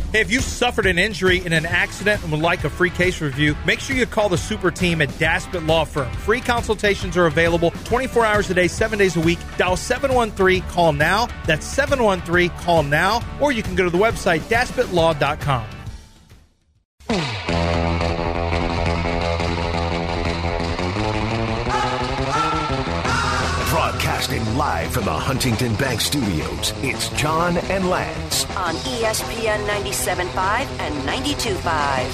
Hey, if you've suffered an injury in an accident and would like a free case review, make sure you call the super team at Daspit Law Firm. Free consultations are available 24 hours a day, 7 days a week. Dial 713-CALL-NOW. That's 713-CALL-NOW. Or you can go to the website, DaspitLaw.com. Broadcasting live from the Huntington Bank Studios, it's John and Lance on ESPN 97.5 and 92.5.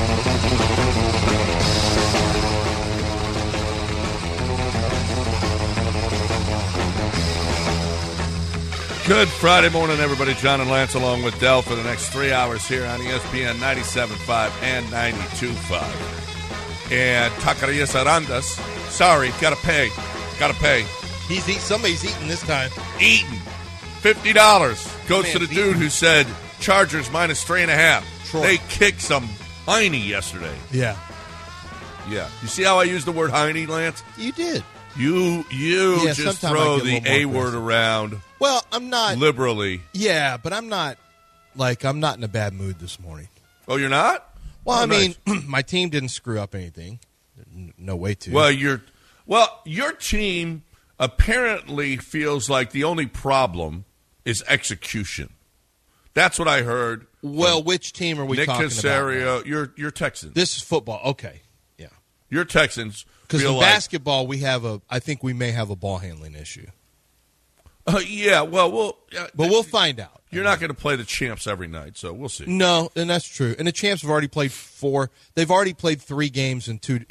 Good Friday morning, everybody. John and Lance along with Dell for the next 3 hours here on ESPN 97.5 and 92.5. And Taquerias Arandas. Sorry, gotta pay. Somebody's eating this time. Eating. $50 goes to the dude who said Chargers minus 3.5. Troy. They kicked some Heine yesterday. Yeah. Yeah. You see how I use the word Heine, Lance? You did. You just throw the A word around. Well, I'm not liberally. Yeah, but I'm not in a bad mood this morning. Oh, you're not? Well, I mean, my team didn't screw up anything. No way to. Well, your team apparently feels like the only problem is execution. That's what I heard. Well, which team are we Nick talking Caserio, about? Your Texans. This is football. Okay. Yeah. Your Texans. Because in basketball, I think we may have a ball handling issue. Yeah, well, but we'll find out. You're not going to play the champs every night, so we'll see. No, and that's true. And the champs have already played 4. They've already played 3 games in 2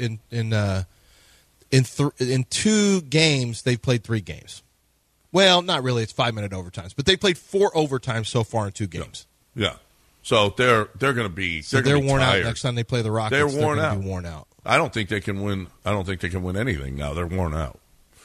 games. They've played 3 games. Well, not really. It's 5-minute overtimes, but they played 4 overtimes so far in 2 games. Yeah. So they're going to be they're worn tired. out next time they play the Rockets. They're worn out. I don't think they can win. I don't think they can win anything now. They're worn out.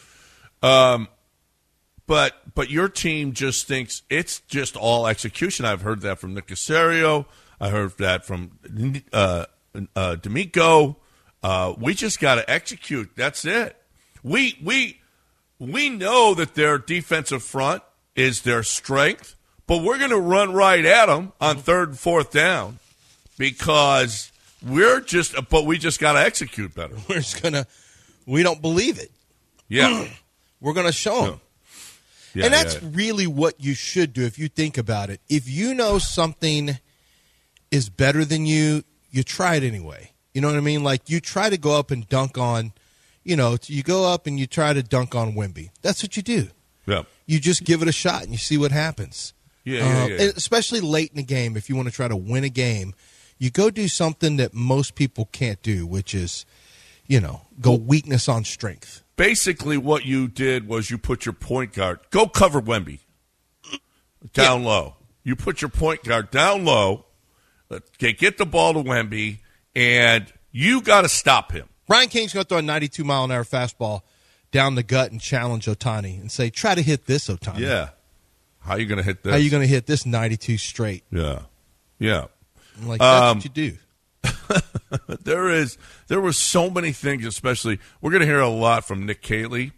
But your team just thinks it's just all execution. I've heard that from Nick Caserio. I heard that from D'Amico. We just got to execute. That's it. We know that their defensive front is their strength, but we're going to run right at them on 3rd and 4th down because we just got to execute better. We don't believe it. Yeah. We're going to show them. Yeah, and that's really what you should do if you think about it. If you know something is better than you, you try it anyway. You know what I mean? Like you try to go up and dunk on, you go up and you try to dunk on Wemby. That's what you do. Yeah. You just give it a shot and you see what happens. Yeah. And especially late in the game, if you want to try to win a game, you go do something that most people can't do, which is, go weakness on strength. Basically, what you did was you put your point guard, go cover Wemby down low. You put your point guard down low, get the ball to Wemby, and you got to stop him. Brian King's going to throw a 92-mile-an-hour fastball down the gut and challenge Ohtani and say, try to hit this, Ohtani. Yeah. How are you going to hit this? How are you going to hit this 92 straight? Yeah. I'm like, that's what you do. There were so many things, especially we're going to hear a lot from Nick Caley.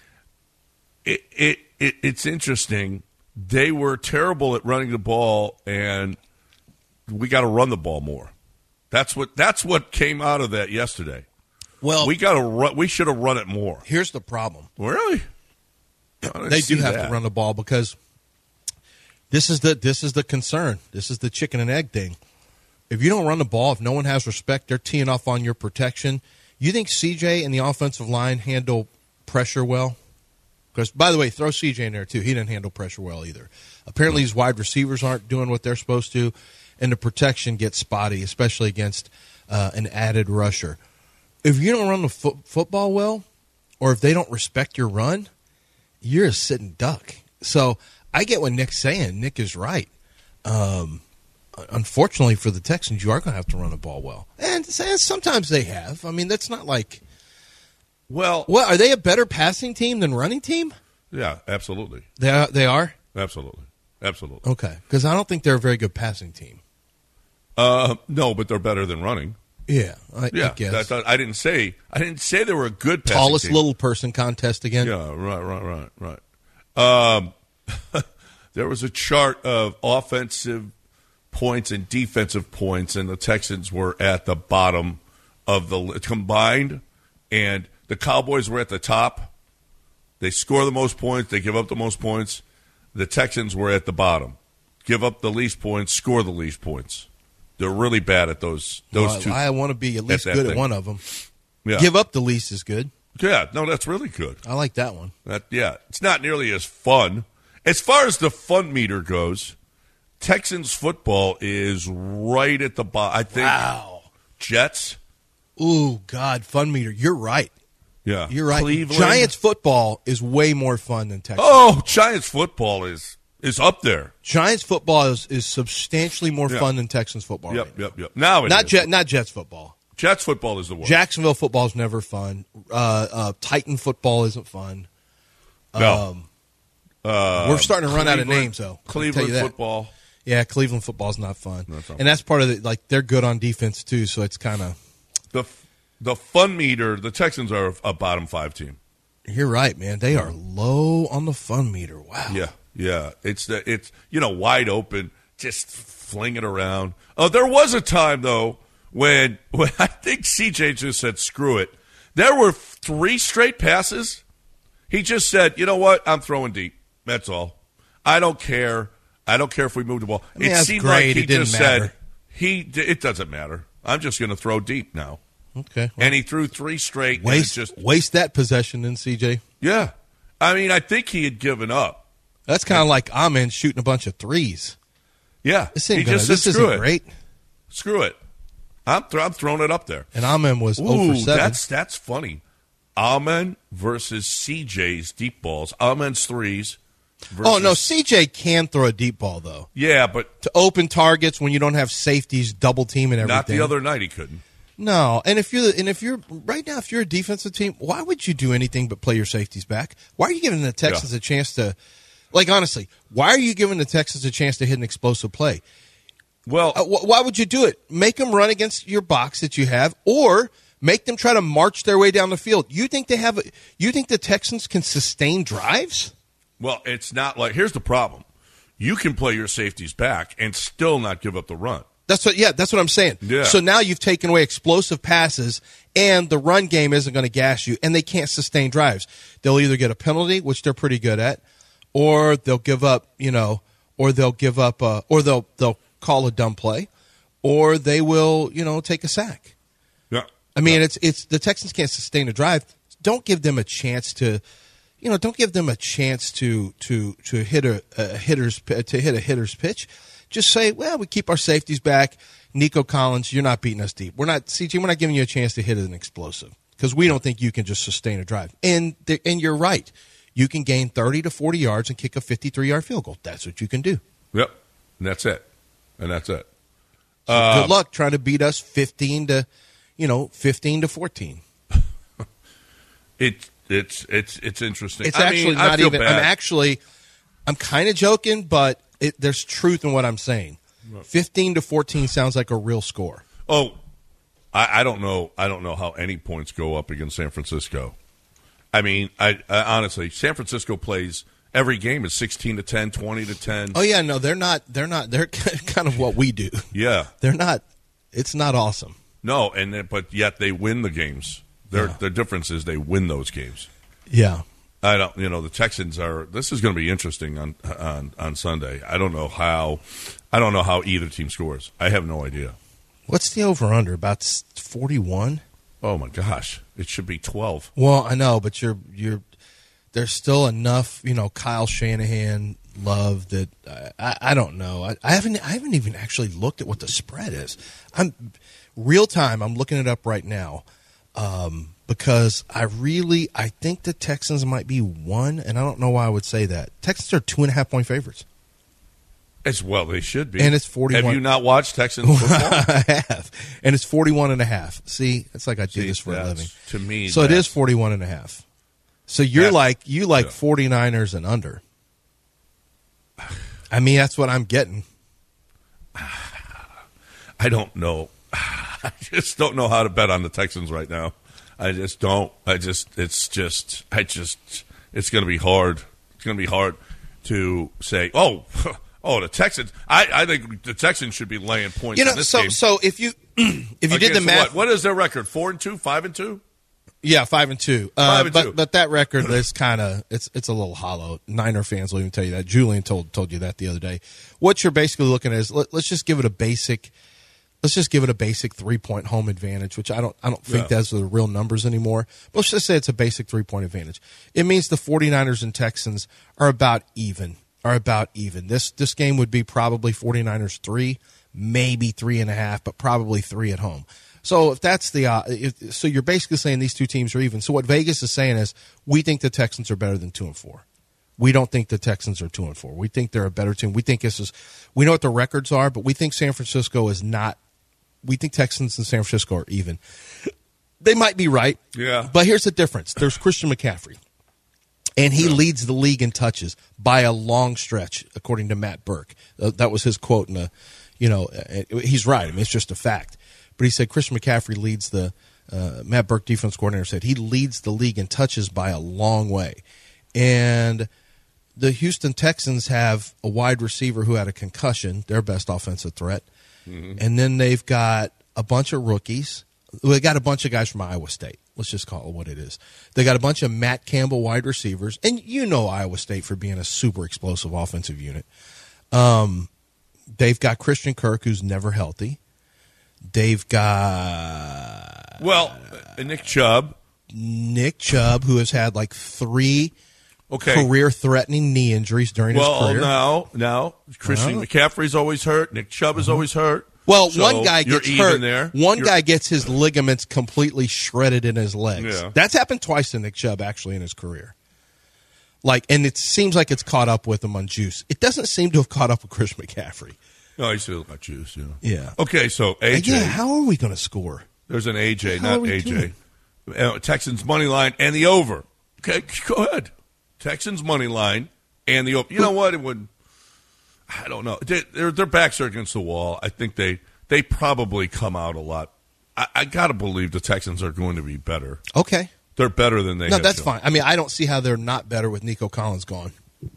It's interesting. They were terrible at running the ball, and we got to run the ball more. That's what came out of that yesterday. Well, we should have run it more. Here's the problem. Really? They do have to run the ball because this is the concern. This is the chicken and egg thing. If you don't run the ball, if no one has respect, they're teeing off on your protection. You think CJ and the offensive line handle pressure well? Because, by the way, throw CJ in there, too. He didn't handle pressure well either. Apparently, his wide receivers aren't doing what they're supposed to, and the protection gets spotty, especially against an added rusher. If you don't run the football well, or if they don't respect your run, you're a sitting duck. So I get what Nick's saying. Nick is right. Unfortunately for the Texans, you are going to have to run the ball well. And sometimes they have. I mean, that's not like – Well, are they a better passing team than running team? Yeah, absolutely. They are? Absolutely. Okay, because I don't think they're a very good passing team. No, but they're better than running. Yeah, I guess. I didn't say they were a good passing Tallest team. little person contest again. Yeah, right. There was a chart of offensive points and defensive points, and the Texans were at the bottom of the combined, and the Cowboys were at the top. They score the most points. They give up the most points. The Texans were at the bottom. Give up the least points, score the least points. They're really bad at those two. I want to be at least good at one of them. Yeah. Give up the least is good. Yeah, no, that's really good. I like that one. It's not nearly as fun. As far as the fun meter goes, Texans football is right at the bottom. I think. Wow. Jets. Ooh, God, fun meter. You're right. Yeah. You're right. Cleveland. Giants football is way more fun than Texans. Oh, Giants football is up there. Giants football is substantially more fun than Texans football. Yep. Now it is. Not Jets football. Jets football is the worst. Jacksonville football is never fun. Titan football isn't fun. No. We're starting to run out of names, though. Cleveland football. Yeah, Cleveland football is not fun. And that's part of it. Like, they're good on defense, too, so it's kind of. The fun meter, the Texans are a bottom 5 team. You're right, man. They are low on the fun meter. Wow. Yeah. It's wide open, just fling it around. There was a time, though, when I think CJ just said, screw it. There were 3 straight passes. He just said, you know what? I'm throwing deep. That's all. I don't care. I don't care if we move the ball. It seemed great. like he just said, it doesn't matter. I'm just going to throw deep now. Okay. And he threw 3 straight. Waste that possession then, CJ. Yeah. I mean, I think he had given up. That's kind of like Amen shooting a bunch of threes. Yeah. This isn't great. Screw it. I'm throwing it up there. And Amen was 0 for 7. That's funny. Amen versus CJ's deep balls. Amen's threes. Oh, no, CJ can throw a deep ball, though. Yeah, but to open targets when you don't have safeties, double team and everything. Not the other night he couldn't. No, and if you're right now, if you're a defensive team, why would you do anything but play your safeties back? Why are you giving the Texans a chance to, like, honestly, why are you giving the Texans a chance to hit an explosive play? Well, why would you do it? Make them run against your box that you have, or make them try to march their way down the field. You think the Texans can sustain drives? Well, it's not like, here's the problem. You can play your safeties back and still not give up the run. That's what I'm saying. Yeah. So now you've taken away explosive passes, and the run game isn't going to gas you, and they can't sustain drives. They'll either get a penalty, which they're pretty good at, or they'll give up, or they'll call a dumb play, or they will, take a sack. Yeah. I mean, it's the Texans can't sustain a drive. Don't give them a chance to. Don't give them a chance to hit a hitter's pitch. Just say, well, we keep our safeties back. Nico Collins, you're not beating us deep. We're not giving you a chance to hit an explosive because we don't think you can just sustain a drive. And you're right. You can gain 30 to 40 yards and kick a 53-yard field goal. That's what you can do. Yep, and that's it. So good luck trying to beat us 15 to 14. It's interesting. It's actually not even. Bad. I'm kind of joking, but there's truth in what I'm saying. 15 to 14 sounds like a real score. Oh, I don't know. I don't know how any points go up against San Francisco. I mean, I honestly, San Francisco plays every game is 16 to 10, 20 to 10. Oh yeah, no, they're not. They're kind of what we do. Yeah, they're not. It's not awesome. No, but yet they win the games. Their difference is they win those games. Yeah. I don't. The Texans are. This is going to be interesting on Sunday. I don't know how either team scores. I have no idea. What's the over under? About 41? Oh my gosh, it should be 12. Well, I know, but there's still enough, Kyle Shanahan love that I don't know. I haven't even actually looked at what the spread is. I'm real time. I'm looking it up right now. Because I think the Texans might be 1, and I don't know why I would say that. Texans are 2.5-point favorites. As well, they should be. And it's 41. Have you not watched Texans football? I have. And it's 41.5. See, it's like I do this for a living. To me, so it is 41.5. So you like 49ers and under. I mean, that's what I'm getting. I don't know. I just don't know how to bet on the Texans right now. I just don't. It's going to be hard. It's going to be hard to say, oh, Oh, the Texans. I think the Texans should be laying points in this game. So if you did the math, what is their record? 4-2, 5-2. Yeah, 5-2. 5-2. But that record is kind of it's a little hollow. Niner fans will even tell you that. Julian told you that the other day. What you're basically looking at is let's just give it a basic. Let's just give it a basic 3-point home advantage, which I don't think those are the real numbers anymore. But let's just say it's a basic 3-point advantage. It means the 49ers and Texans are about even. This game would be probably 49ers 3, maybe 3.5, but probably 3 at home. So if that's so you're basically saying these two teams are even. So what Vegas is saying is we think the Texans are better than 2-4. We don't think the Texans are 2-4. We think they're a better team. We think we know what the records are, but we think San Francisco is not. We think Texans and San Francisco are even. They might be right. Yeah. But here's the difference. There's Christian McCaffrey. And he leads the league in touches by a long stretch, according to Matt Burke. That was his quote. He's right. I mean, it's just a fact. But he said Christian McCaffrey leads the Matt Burke, defense coordinator, said he leads the league in touches by a long way. And the Houston Texans have a wide receiver who had a concussion, their best offensive threat. Mm-hmm. And then they've got a bunch of rookies. They got a bunch of guys from Iowa State. Let's just call it what it is. They got a bunch of Matt Campbell wide receivers. And you know Iowa State for being a super explosive offensive unit. They've got Christian Kirk, who's never healthy. They've got... Nick Chubb. Who has had like 3 career-threatening knee injuries during his career. Now, Christian McCaffrey's always hurt. Nick Chubb is always hurt. Well, so one guy gets hurt. There. One guy gets his ligaments completely shredded in his legs. Yeah. That's happened twice to Nick Chubb, actually, in his career. And it seems like it's caught up with him on juice. It doesn't seem to have caught up with Christian McCaffrey. No, he's still got juice, Yeah. Okay, so AJ. Yeah, how are we going to score? There's an AJ, not AJ. Texans money line and the over. Okay, go ahead. Texans money line and the over. You know what? It would. I don't know. Their backs are against the wall. I think they probably come out a lot. I got to believe the Texans are going to be better. Okay. They're better than they have that's shown. fine. I mean, I don't see how they're not better with Nico Collins gone.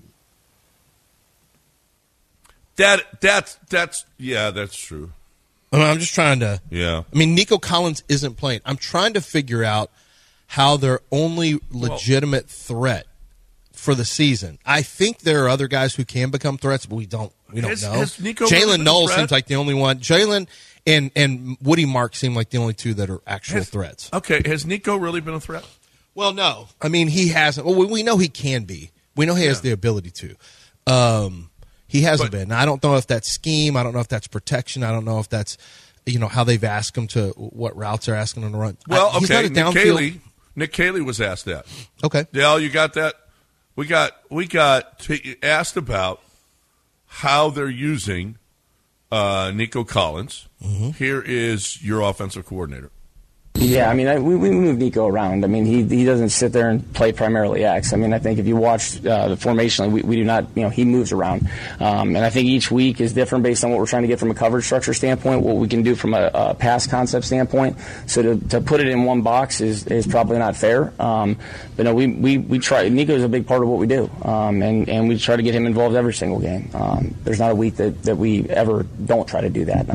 That's true. I mean, I'm just trying to. Yeah. I mean, Nico Collins isn't playing. I'm trying to figure out how their only legitimate threat for the season. I think there are other guys who can become threats, but we don't know. Jalen Knowles seems like the only one. Jalen and Woody Mark seem like the only two that are actual threats. Okay, has Nico really been a threat? Well, no. I mean, he hasn't. Well, we know he can be. We know he has the ability to. He hasn't been. Now, I don't know if that's scheme. I don't know if that's protection. I don't know if that's how they've asked him to, what routes they're asking him to run. Well, okay. Nick Caley was asked that. Okay. Dale, you got that? We got asked about how they're using Nico Collins. Mm-hmm. Here is your offensive coordinator. Yeah, I mean, we move Nico around. I mean, he doesn't sit there and play primarily X. I mean, I think if you watch the formation, we do not, he moves around. And I think each week is different based on what we're trying to get from a coverage structure standpoint, what we can do from a pass concept standpoint. So to put it in one box is probably not fair. But no, we try. Nico is a big part of what we do. And we try to get him involved every single game. There's not a week that we ever don't try to do that.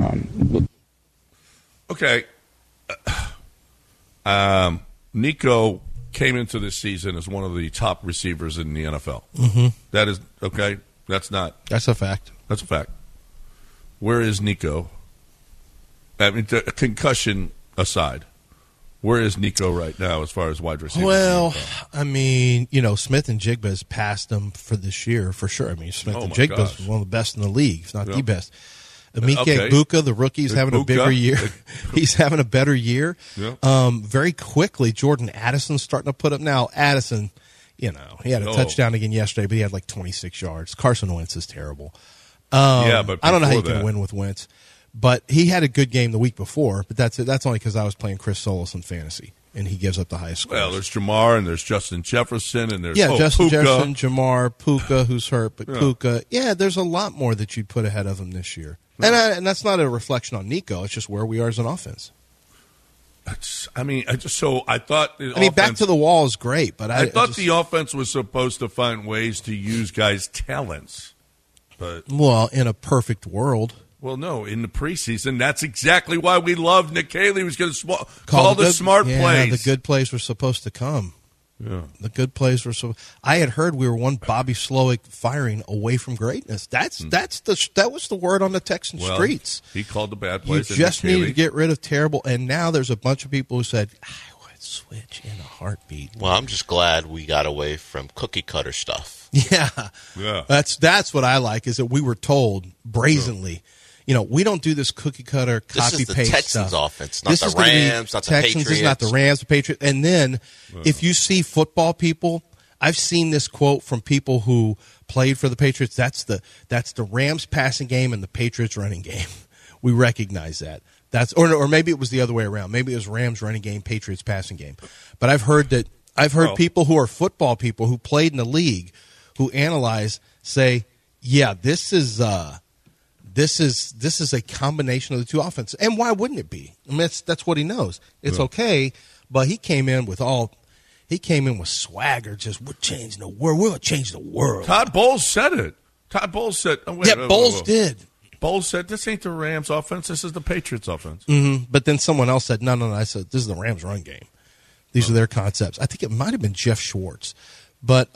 Okay. Nico came into this season as one of the top receivers in the NFL. Mm-hmm. That is okay. That's a fact. That's a fact. Where is Nico? I mean, concussion aside, where is Nico right now as far as wide receiver? Well, I mean, Smith and Jigba has passed him for this year for sure. I mean, Smith and Jigba is one of the best in the league, if not the best. Emeka Egbuka, the rookie, is having a bigger year. He's having a better year. Yeah. Very quickly, Jordan Addison's starting to put up. Now, Addison, he had a touchdown again yesterday, but he had like 26 yards. Carson Wentz is terrible. But I don't know how you can win with Wentz. But he had a good game the week before, but that's only because I was playing Chris Solis in fantasy, and he gives up the highest score. Well, there's Jamar, and there's Justin Jefferson, and there's Justin Puka. Jefferson, Jamar, Puka, who's hurt, but Puka. Yeah, there's a lot more that you'd put ahead of him this year. And that's not a reflection on Nico. It's just where we are as an offense. I thought. Back to the wall is great, but I thought the offense was supposed to find ways to use guys' talents. But well, in a perfect world. Well, no, in the preseason, that's exactly why we loved Nick Caley. He was going to call the smart plays. The good plays were supposed to come. Yeah. The good plays were so. I had heard we were one Bobby Slowick firing away from greatness. That was the word on the Texan streets. He called the bad plays. You just needed to get rid of terrible. And now there's a bunch of people who said, I would switch in a heartbeat. Well, I'm just glad we got away from cookie cutter stuff. Yeah. That's what I like, is that we were told brazenly. We don't do this cookie cutter copy paste stuff. This is the Texans offense, not the Rams, not the Patriots. This is not the Rams, the Patriots. And then, if you see football people, I've seen this quote from people who played for the Patriots. That's the Rams passing game and the Patriots running game. We recognize that. Or maybe it was the other way around. Maybe it was Rams running game, Patriots passing game. But I've heard people who are football people who played in the league, who analyze, say, yeah, this is a combination of the two offenses. And why wouldn't it be? I mean, that's what he knows. It's okay, but he came in with swagger. Just, we're changing the world. We're going to change the world. Todd Bowles said it. Bowles did. Bowles said, this ain't the Rams offense. This is the Patriots offense. Mm-hmm. But then someone else said, no. I said, this is the Rams run game. These are their concepts. I think it might have been Jeff Schwartz. But,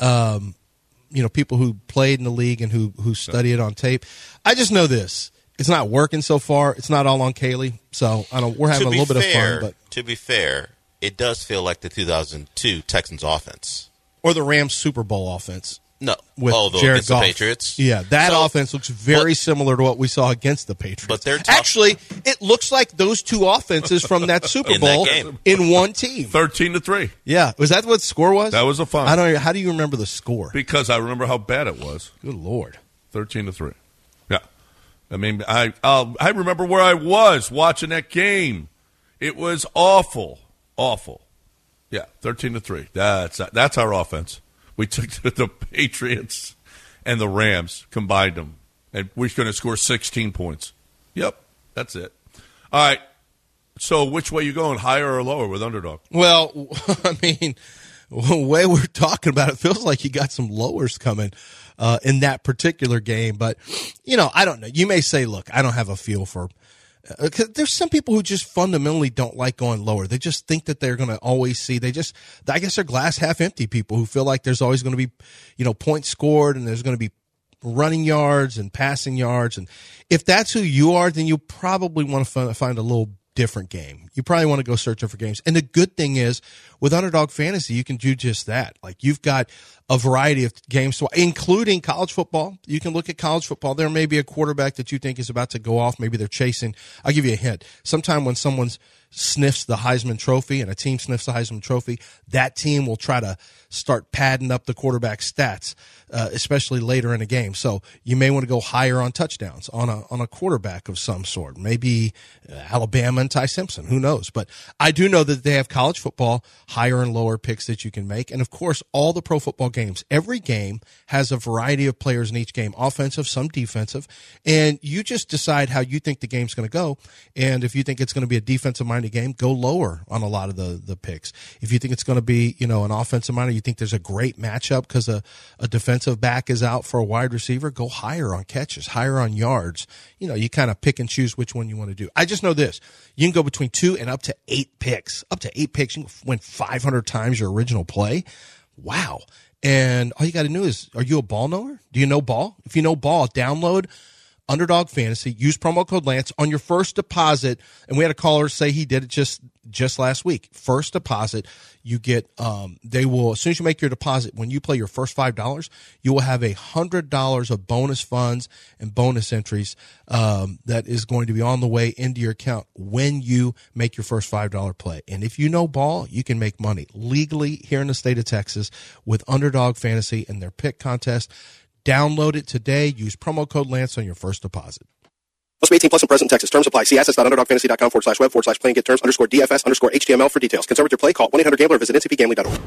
people who played in the league and who study it on tape. I just know this. It's not working so far. It's not all on Caley. So we're having a little bit of fun. But to be fair, it does feel like the 2002 Texans offense. Or the Rams Super Bowl offense. No. With Jared Goff. The Patriots? Yeah, that offense looks very similar to what we saw against the Patriots. But they're actually, it looks like those two offenses from that Super Bowl in one team. 13-3. Yeah. Was that what the score was? That was a fun. How do you remember the score? Because I remember how bad it was. Good Lord. 13-3. Yeah. I mean, I remember where I was watching that game. It was awful. Awful. Yeah, 13-3. That's our offense. We took the Patriots and the Rams, combined them, and we're going to score 16 points. Yep, that's it. All right, so which way you going, higher or lower with underdog? Well, I mean, the way we're talking about it feels like you got some lowers coming in that particular game. But, I don't know. You may say, look, I don't have a feel for Cause there's some people who just fundamentally don't like going lower. They just think that they're going to always see. I guess they're glass half empty people who feel like there's always going to be, points scored and there's going to be running yards and passing yards. And if that's who you are, then you probably want to find a little different game. You probably want to go searching for games. And the good thing is with Underdog Fantasy, you can do just that. Like you've got a variety of games, including college football. You can look at college football. There may be a quarterback that you think is about to go off. Maybe they're chasing. I'll give you a hint. Sometime when someone sniffs the Heisman Trophy and a team sniffs the Heisman Trophy, that team will try to start padding up the quarterback stats, especially later in a game. So you may want to go higher on touchdowns on a quarterback of some sort. Maybe Alabama and Ty Simpson. Who knows? But I do know that they have college football higher and lower picks that you can make. And of course, all the pro football games, every game has a variety of players in each game, offensive, some defensive. And you just decide how you think the game's going to go. And if you think it's going to be a defensive minded game, go lower on a lot of the picks. If you think it's going to be, an offensive minded, you think there's a great matchup because a defensive back is out for a wide receiver, go higher on catches, higher on yards. You kind of pick and choose which one you want to do. I just know this. You can go between 2 and up to 8 picks. Up to 8 picks, you can win 500 times your original play. Wow. And all you got to know is, are you a ball knower? Do you know ball? If you know ball, download Underdog Fantasy, use promo code Lance on your first deposit. And we had a caller say he did it just last week. First deposit, you get, they will, as soon as you make your deposit, when you play your first $5, you will have $100 of bonus funds and bonus entries, that is going to be on the way into your account when you make your first $5 play. And if you know ball, you can make money legally here in the state of Texas with Underdog Fantasy and their pick contest. Download it today. Use promo code Lance on your first deposit. Must be 18 plus and present in Texas. Terms apply. See assets.underdogfantasy.com/web/playing get terms _DFS_HTML for details. Concerned with your play? Call 1-800-GAMBLER or visit ncpgambling.org.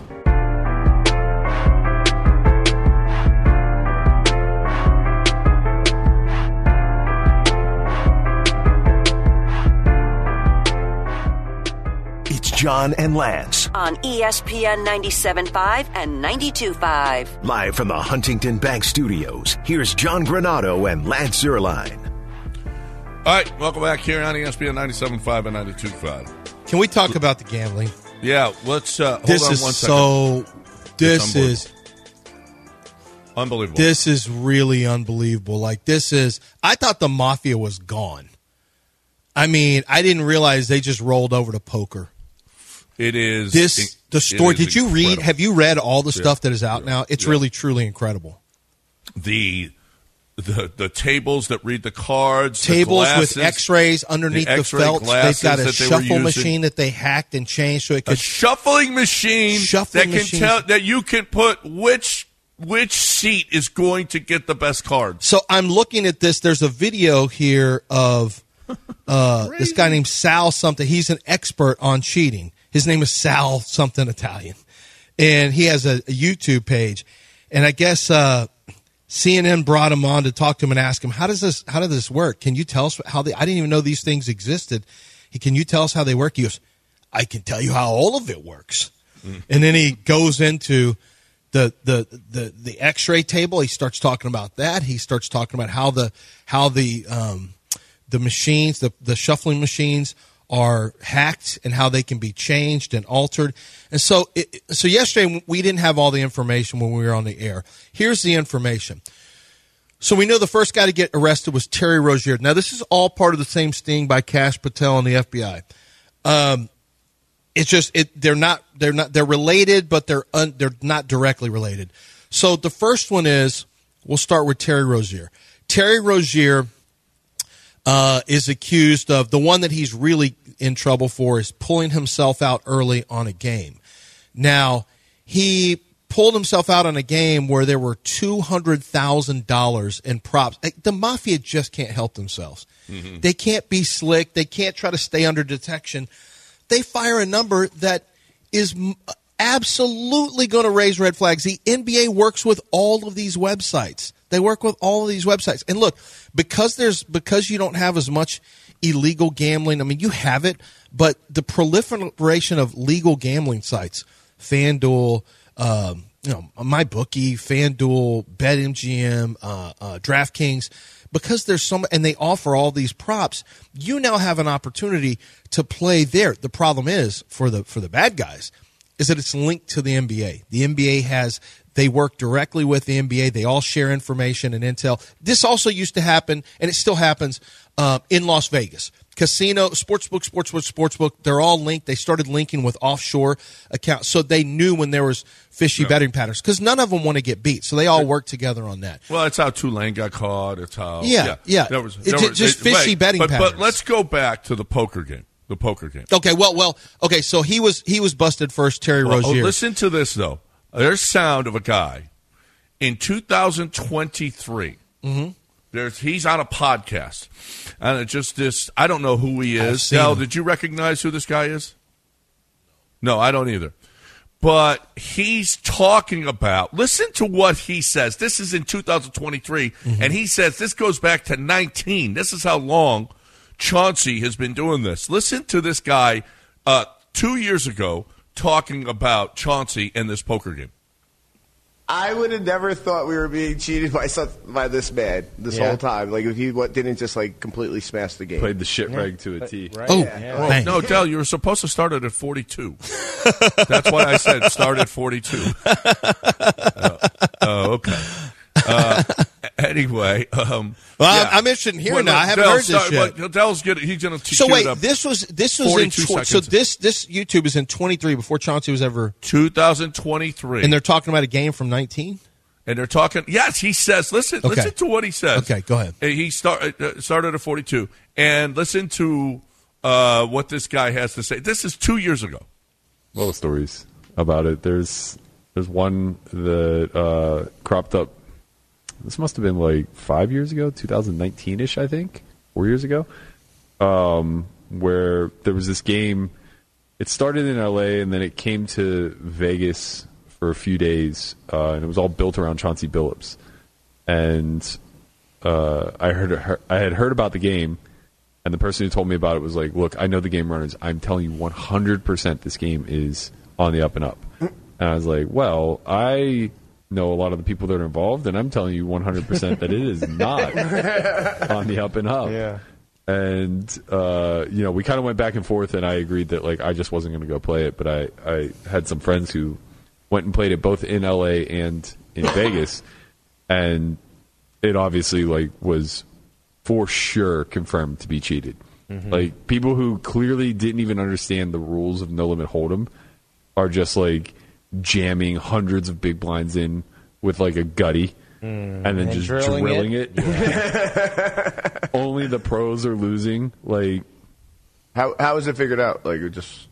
It's John and Lance. On ESPN 97.5 and 92.5. Live from the Huntington Bank Studios, here's John Granado and Lance Zierlein. All right, welcome back here on ESPN 97.5 and 92.5. Can we talk about the gambling? Yeah, let's hold on this one is second. This is unbelievable. This is really unbelievable. Like, I thought the Mafia was gone. I mean, I didn't realize they just rolled over to poker. It is. The story. Did you read? Incredible. Have you read all the stuff that is out now? It's really, truly incredible. The tables that read the cards, tables the glasses, with X-rays underneath the felt. They've got a shuffle machine that they hacked and changed so it could. A shuffling machine that you can put which seat is going to get the best cards. So I'm looking at this. There's a video here of this guy named Sal something. He's an expert on cheating. His name is Sal something Italian, and he has a YouTube page. And I guess CNN brought him on to talk to him and ask him, how does this work? Can you tell us how I didn't even know these things existed. Can you tell us how they work? He goes, I can tell you how all of it works. And then he goes into the X-ray table. He starts talking about that. He starts talking about how the machines, the shuffling machines, are hacked and how they can be changed and altered. And so yesterday we didn't have all the information when we were on the air. Here's the information. So we know the first guy to get arrested was Terry Rozier. Now this is all part of the same sting by Kash Patel and the FBI. It's just they're related, but they're not directly related. So the first one is, we'll start with Terry Rozier. Terry Rozier is accused of, the one that he's really in trouble for is pulling himself out early on a game. Now, he pulled himself out on a game where there were $200,000 in props. The Mafia just can't help themselves. Mm-hmm. They can't be slick. They can't try to stay under detection. They fire a number that is absolutely going to raise red flags. The NBA works with all of these websites. They work with all of these websites. And look, because you don't have as much illegal gambling, I mean, you have it, but the proliferation of legal gambling sites, FanDuel, MyBookie, FanDuel, BetMGM, DraftKings, because there's and they offer all these props, you now have an opportunity to play there. The problem is for the bad guys is that it's linked to the NBA. The NBA they work directly with the NBA. They all share information and intel. This also used to happen, and it still happens in Las Vegas. Casino, sportsbook, they're all linked. They started linking with offshore accounts, so they knew when there was fishy betting patterns, because none of them want to get beat, so they all work together on that. Well, it's how Tulane got caught. It's how There was fishy betting patterns. But let's go back to the poker game. Okay. So he was busted first, Terry Rozier. Listen to this though. There's sound of a guy in 2023. Mm-hmm. He's on a podcast, and it's just this. I don't know who he is. Now, did you recognize who this guy is? No, I don't either. But he's talking about. Listen to what he says. This is in 2023, and he says this goes back to 19. This is how long Chauncey has been doing this. Listen to this guy 2 years ago talking about Chauncey and this poker game. I would have never thought we were being cheated by this man this whole time. Like, if he didn't just completely smash the game. Played the shit reg to a T. Right? No, Del, you were supposed to start it at 42. That's why I said start at 42. Okay. Anyway, I'm interested in hearing that. I haven't heard this yet. Del's he's going to. So wait, this was in this YouTube is in 23 before Chauncey was ever 2023, and they're talking about a game from 19. And they're talking. Yes, he says. Listen to what he says. Okay, go ahead. He started at 42, and listen to what this guy has to say. This is 2 years ago. Well, stories about it. There's one that cropped up. This must have been 5 years ago, 2019-ish, I think, 4 years ago, where there was this game. It started in L.A., and then it came to Vegas for a few days, and it was all built around Chauncey Billups. And I had heard about the game, And the person who told me about it was like, look, I know the game runners. I'm telling you 100% this game is on the up and up. And I was like, well, I know a lot of the people that are involved, and I'm telling you 100% that it is not on the up and up. Yeah. And, we kind of went back and forth, and I agreed that, like, I just wasn't going to go play it. But I had some friends who went and played it both in L.A. and in Vegas. And it obviously, like, was for sure confirmed to be cheated. Mm-hmm. Like, people who clearly didn't even understand the rules of No Limit Hold'em are just, like, jamming hundreds of big blinds in with, like, a gutty and then just drilling it. Yeah. Only the pros are losing. Like, how is it figured out? Like, it just...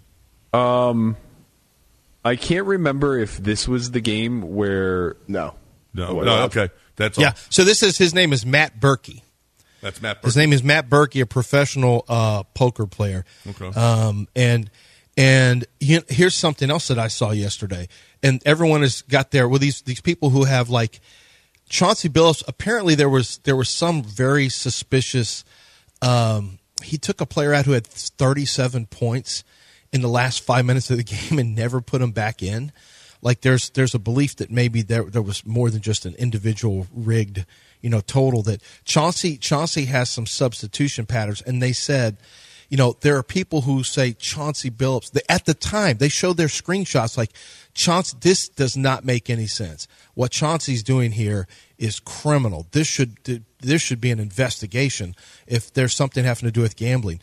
I can't remember if this was the game where... No, okay. That's all. Yeah, so his name is Matt Berkey. That's Matt Berkey. His name is Matt Berkey, a professional poker player. Okay. And here's something else that I saw yesterday. And everyone has got these people who have, like, Chauncey Billups. Apparently there was some very suspicious. He took a player out who had 37 points in the last 5 minutes of the game and never put him back in. Like, there's a belief that maybe there was more than just an individual rigged, total. That Chauncey has some substitution patterns, and they said, there are people who say Chauncey Billups. At the time, they showed their screenshots like, Chauncey, this does not make any sense. What Chauncey's doing here is criminal. There should be an investigation if there's something having to do with gambling.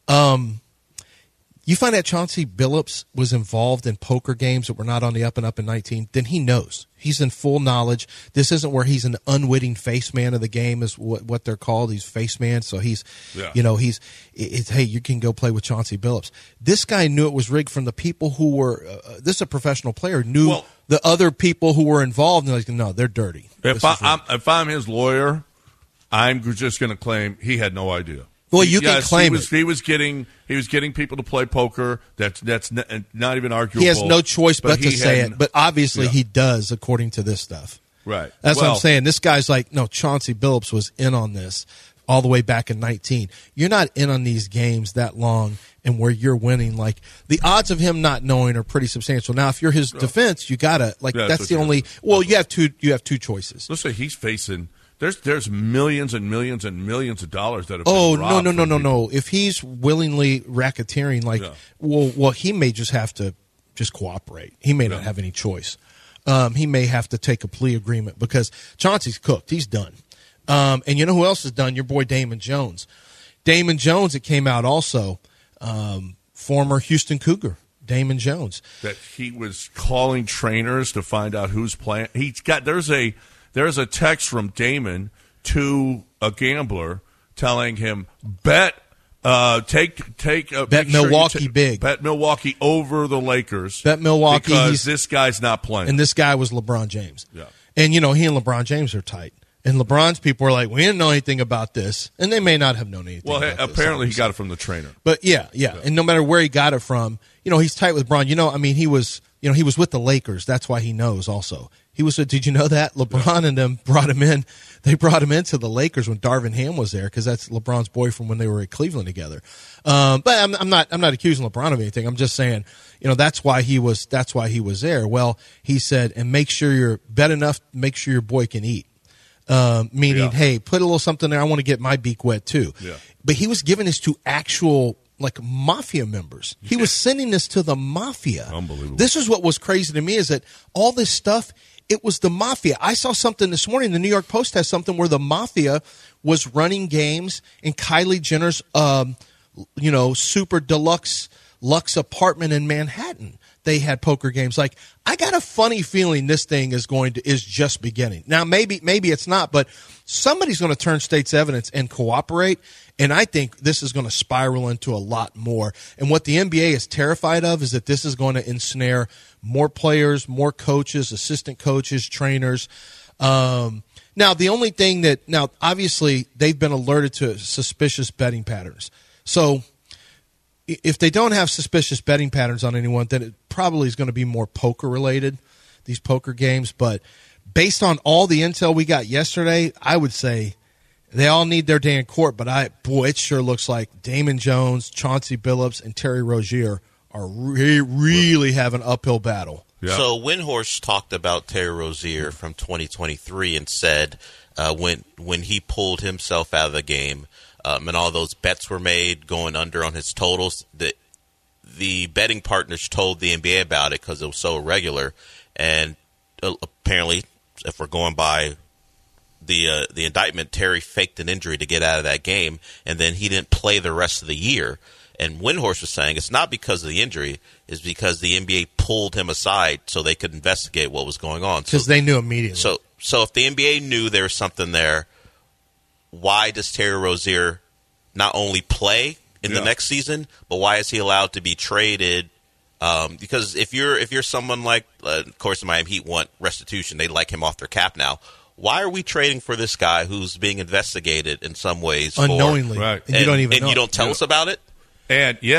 You find out Chauncey Billups was involved in poker games that were not on the up and up in 19, then he knows. He's in full knowledge. This isn't where he's an unwitting face man of the game is what they're called. He's face man. So he's, hey, you can go play with Chauncey Billups. This guy knew it was rigged from the people who were, this is a professional player, knew the other people who were involved. And like, no, they're dirty. If I'm his lawyer, I'm just going to claim he had no idea. Well, you can claim it. He was getting people to play poker. That's not even arguable. He has no choice but to say it. But obviously he does, according to this stuff. Right. That's what I'm saying. This guy's like, no, Chauncey Billups was in on this all the way back in 19. You're not in on these games that long and where you're winning. Like, the odds of him not knowing are pretty substantial. Now, if you're his defense, you gotta that's the only. Well, you have two choices. Let's say he's facing. There's millions and millions and millions of dollars that have been robbed. No. If he's willingly racketeering, well, he may just have to just cooperate. He may not have any choice. He may have to take a plea agreement because Chauncey's cooked. He's done. And you know who else is done? Your boy Damon Jones. Damon Jones, it came out also, former Houston Cougar. Damon Jones. That he was calling trainers to find out who's playing. There's a text from Damon to a gambler telling him bet Milwaukee big. Bet Milwaukee over the Lakers. Bet Milwaukee because this guy's not playing. And this guy was LeBron James. Yeah. And he and LeBron James are tight. And LeBron's people were like, we didn't know anything about this. And they may not have known anything about this. Well, apparently he got it from the trainer. But yeah. And no matter where he got it from, he's tight with LeBron. He was with the Lakers. That's why he knows also. Did you know that? LeBron and them brought him in. They brought him into the Lakers when Darvin Ham was there because that's LeBron's boyfriend when they were at Cleveland together. But I'm not accusing LeBron of anything. I'm just saying, that's why he was there. Well, he said, and make sure you're bet enough, make sure your boy can eat. Meaning, hey, put a little something there. I want to get my beak wet too. Yeah. But he was giving this to actual mafia members. He was sending this to the mafia. Unbelievable. This is what was crazy to me is that all this stuff, it was the mafia. I saw something this morning. The New York Post has something where the mafia was running games in Kylie Jenner's, super deluxe Lux apartment in Manhattan. They had poker games. Like, I got a funny feeling this thing is just beginning. Now, maybe it's not, but somebody's going to turn state's evidence and cooperate. And I think this is going to spiral into a lot more. And what the NBA is terrified of is that this is going to ensnare more players, more coaches, assistant coaches, trainers. Now, the only thing obviously they've been alerted to suspicious betting patterns. So if they don't have suspicious betting patterns on anyone, then it probably is going to be more poker related, these poker games. But based on all the intel we got yesterday, I would say They all need their day in court, but it sure looks like Damon Jones, Chauncey Billups, and Terry Rozier are really have an uphill battle. Yeah. So Windhorst talked about Terry Rozier from 2023 and said when he pulled himself out of the game and all those bets were made going under on his totals, the betting partners told the NBA about it because it was so irregular. And apparently, if we're going by the indictment, Terry faked an injury to get out of that game, and then he didn't play the rest of the year. And Windhorst was saying it's not because of the injury, it's because the NBA pulled him aside so they could investigate what was going on. Because they knew immediately. So if the NBA knew there was something there, why does Terry Rozier not only play in the next season, but why is he allowed to be traded? Because if you're someone like, of course, the Miami Heat want restitution. They like him off their cap now. Why are we trading for this guy who's being investigated in some ways unknowingly? Right. And you don't even know. You don't tell us about it? And the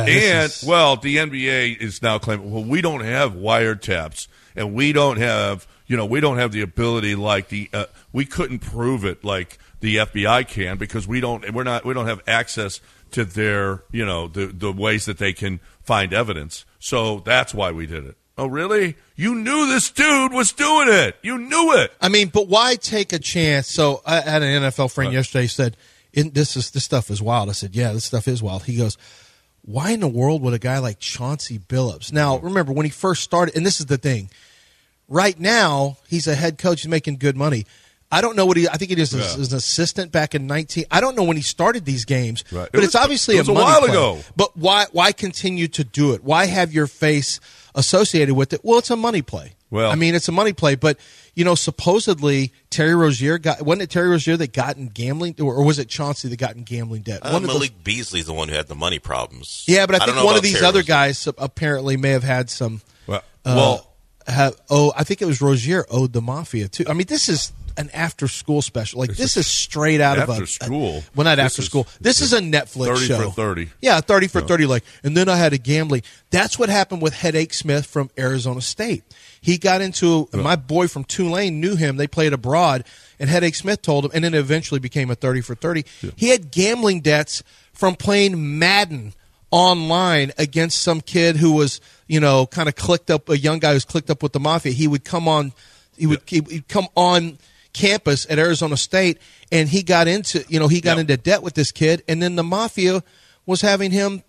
NBA is now claiming, well, we don't have wiretaps, and we don't have the ability like we couldn't prove it like the FBI can because we don't have access to their the ways that they can find evidence. So that's why we did it. Oh, really? You knew this dude was doing it. You knew it. I mean, but why take a chance? So I had an NFL friend yesterday said, this stuff is wild. I said, yeah, this stuff is wild. He goes, why in the world would a guy like Chauncey Billups? Now, remember, when he first started, and this is the thing, right now, he's a head coach. He's making good money. I don't know I think he is an assistant back in 19. I don't know when he started these games, but it's obviously a money while play. ago. But why continue to do it? Why have your face associated with it? Well, it's a money play. Well, I mean, it's a money play, but supposedly Terry Rozier wasn't it Terry Rozier that got in gambling, or was it Chauncey that got in gambling debt? Malik Beasley's the one who had the money problems. Yeah, but I think one of these other guys apparently may have had some. I think it was Rozier owed the Mafia too. I mean, this is an after-school special. Like, this is straight out of after-school. Well, not after-school. This is a Netflix 30 show. 30 for 30. Yeah, 30 for 30. Like, and then I had a gambling. That's what happened with Headache Smith from Arizona State. He got into my boy from Tulane knew him. They played abroad, and Headache Smith told him, and then eventually became a 30 for 30. Yeah. He had gambling debts from playing Madden online against some kid who was, kind of clicked up, a young guy who's clicked up with the Mafia. He would come on, he'd come on campus at Arizona State, and he got into into debt with this kid, and then the Mafia was having him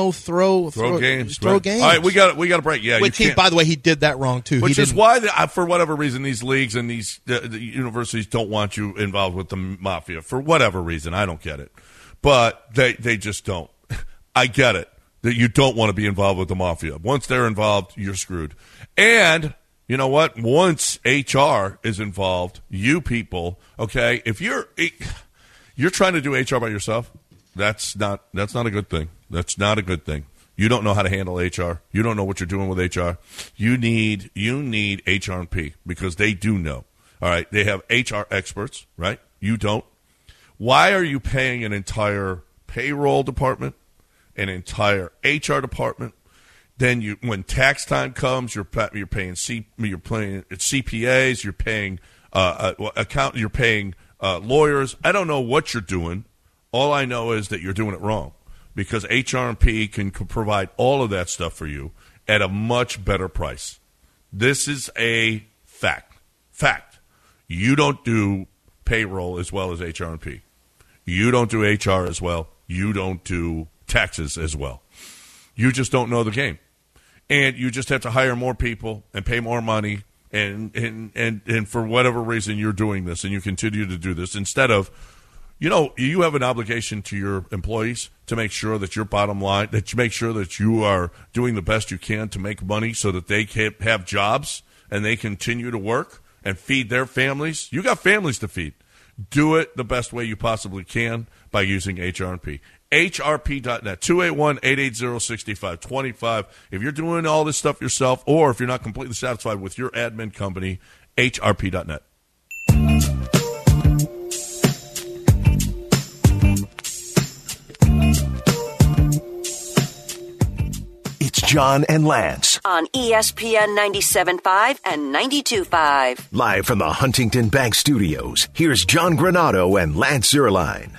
throw games. All right, we got a break. Yeah, by the way, he did that wrong too. Which is why, for whatever reason, these leagues and these the universities don't want you involved with the Mafia for whatever reason. I don't get it, but they just don't. I get it that you don't want to be involved with the Mafia. Once they're involved, you're screwed. And you know what? Once HR is involved, you people, okay, if you're trying to do HR by yourself, that's not a good thing. That's not a good thing. You don't know how to handle HR. You don't know what you're doing with HR. You need HR&P because they do know. All right, they have HR experts, right? You don't. Why are you paying an entire payroll department, an entire HR department? Then when tax time comes, you're paying CPAs, you're paying you're paying lawyers. I don't know what you're doing. All I know is that you're doing it wrong because HR&P can provide all of that stuff for you at a much better price. This is a fact. You don't do payroll as well as HR&P. You don't do HR as well. You don't do taxes as well. You just don't know the game. And you just have to hire more people and pay more money, and for whatever reason you're doing this, and you continue to do this instead of, you have an obligation to your employees to make sure that your bottom line, that you make sure that you are doing the best you can to make money so that they can have jobs and they continue to work and feed their families. You got families to feed. Do it the best way you possibly can by using HR&P. HRP.net, 281-880-6525. If you're doing all this stuff yourself or if you're not completely satisfied with your admin company, HRP.net. It's John and Lance Studios. On ESPN 97.5 and 92.5. Live from the Huntington Bank Studios, here's John Granado and Lance Zierlein.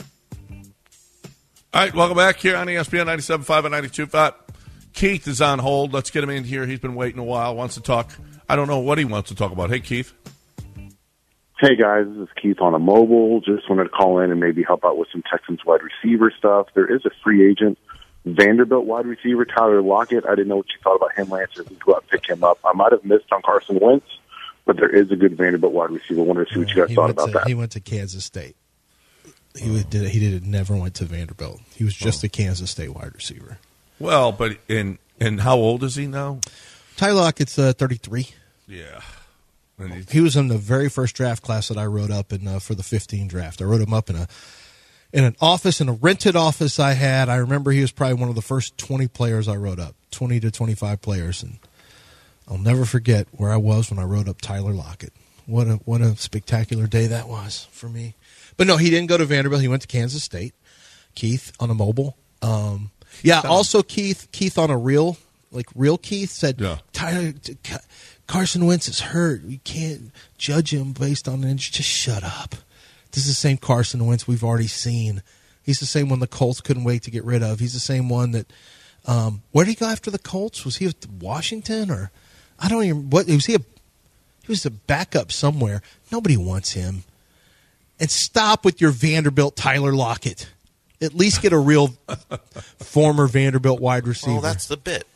All right, welcome back here on ESPN 97.5 and 92.5. Keith is on hold. Let's get him in here. He's been waiting a while, wants to talk. I don't know what he wants to talk about. Hey, Keith. Hey, guys, this is Keith on a mobile. Just wanted to call in and maybe help out with some Texans wide receiver stuff. There is a free agent, Vanderbilt wide receiver, Tyler Lockett. I didn't know what you thought about him, Lance, if you go out and pick him up. I might have missed on Carson Wentz, but there is a good Vanderbilt wide receiver. Wanted to see what you guys thought about that. He went to Kansas State. He never went to Vanderbilt. He was just a Kansas State wide receiver. Well, but and how old is he now? Tyler Lockett's 33. Yeah. He was in the very first draft class that I wrote up in for the 15 draft. I wrote him up in an office, in a rented office I had. I remember he was probably one of the first 20 players I wrote up, 20 to 25 players, and I'll never forget where I was when I wrote up Tyler Lockett. What a spectacular day that was for me. But no, he didn't go to Vanderbilt. He went to Kansas State. Keith on a mobile. Also Keith on a real Keith said, Tyler, Carson Wentz is hurt. We can't judge him based on it. Just shut up. This is the same Carson Wentz we've already seen. He's the same one the Colts couldn't wait to get rid of. He's the same one that where did he go after the Colts? Was he with Washington or I don't even what was he was a backup somewhere. Nobody wants him. And stop with your Vanderbilt Tyler Lockett. At least get a real former Vanderbilt wide receiver. Well, that's the bit.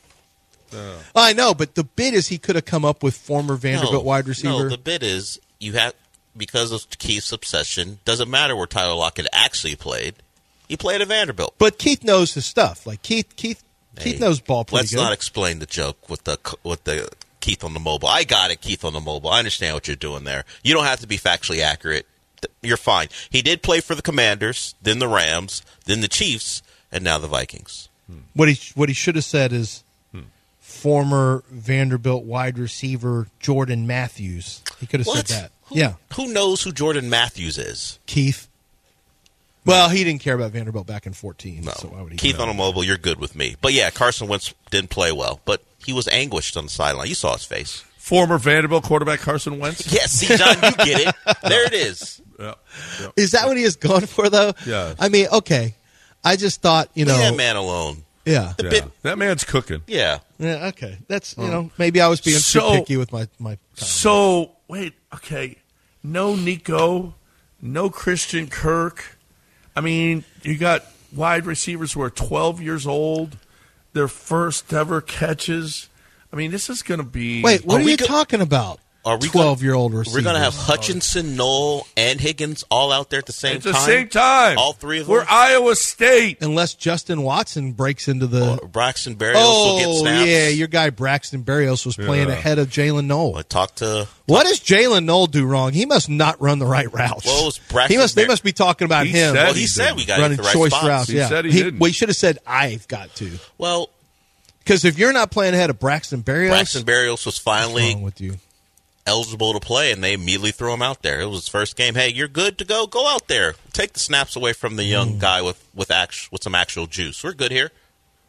I know, but the bit is he could have come up with former Vanderbilt wide receiver. No, the bit is you have because of Keith's obsession. Doesn't matter where Tyler Lockett actually played. He played at Vanderbilt. But Keith knows his stuff. Like Keith knows ball pretty let's good. Let's not explain the joke with the Keith on the mobile. I got it, Keith on the mobile. I understand what you're doing there. You don't have to be factually accurate. You're fine. He did play for the Commanders, then the Rams, then the Chiefs, and now the Vikings. What he should have said is former Vanderbilt wide receiver Jordan Matthews. He could have said that. Who knows who Jordan Matthews is? Keith. Well, he didn't care about Vanderbilt back in 2014. No. So why would he Keith on a mobile, you're good with me. But yeah, Carson Wentz didn't play well, but he was anguished on the sideline. You saw his face. Former Vanderbilt quarterback Carson Wentz? Yes, see, John, you get it. There it is. Yeah. Is that what he is going for, though? Yeah. I mean, okay. I just thought, Leave that man alone. Yeah. That man's cooking. Yeah. Yeah, okay. That's, maybe I was being too picky with my comment. So, wait, okay. No Nico, no Christian Kirk. I mean, you got wide receivers who are 12 years old, their first ever catches. I mean, this is going to be... Wait, what are you talking about? 12-year-old receivers. We're going to have Hutchinson, Knoll, and Higgins all out there at the same time? At the same time. All three of them? We're Iowa State. Unless Justin Watson breaks into the... Braxton Berrios will get snaps. Yeah, your guy Braxton Berrios was playing ahead of Jalen Knoll. What does Jalen Knoll do wrong? He must not run the right routes. Well, it was Braxton they must be talking about him. He said we got running the right choice spots. routes. He said he didn't. Well, he should have said, I've got to. Well... Because if you're not playing ahead of Braxton Berrios was finally... What's wrong with you? Eligible to play, and they immediately threw him out there. It was his first game. Hey, you're good to go. Go out there. Take the snaps away from the young guy with some actual juice. We're good here.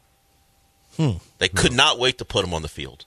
They could not wait to put him on the field.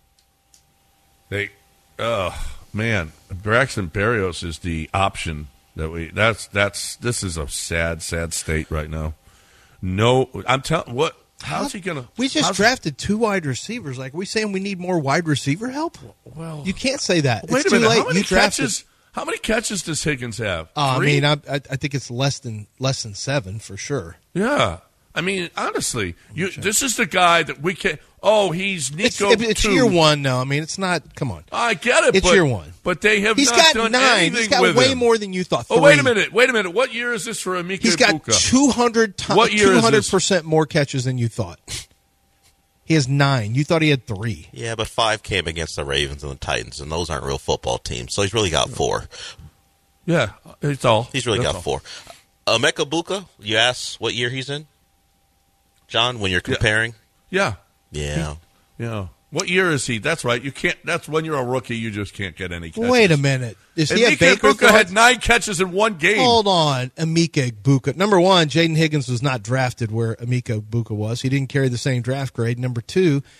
Man, Braxton Berrios is the option that we. This is a sad state right now. No, I'm telling what. How's he gonna? We just drafted 2 wide receivers. Like, we saying we need more wide receiver help? Well, you can't say that. Wait it's a minute. too late. How many catches does Higgins have? I mean, I think it's less than 7 for sure. Yeah, I mean, honestly, this is the guy that we can't. Oh, he's Nico. It's year 1 now. I mean, it's not. Come on, I get it. It's year 1, but they have. He's not got done 9. anything He's got with way him. more than you thought. 3. Oh, wait a minute. What year is this for Emeka He's got Egbuka? 200% more catches than you thought. He has 9. You thought he had 3. Yeah, but 5 came against the Ravens and the Titans, and those aren't real football teams. So he's really got 4. Yeah, it's all. He's really got 4. Emeka Egbuka, you asked what year he's in, John? When you're comparing, yeah. What year is he? That's right. You can't. That's when you're a rookie. You just can't get any catches. Wait a minute. Is he at Emeka Baker? Egbuka had 9 catches in 1 game. Hold on, Emeka Egbuka. Number 1, Jaden Higgins was not drafted where Emeka Egbuka was. He didn't carry the same draft grade. Number 2,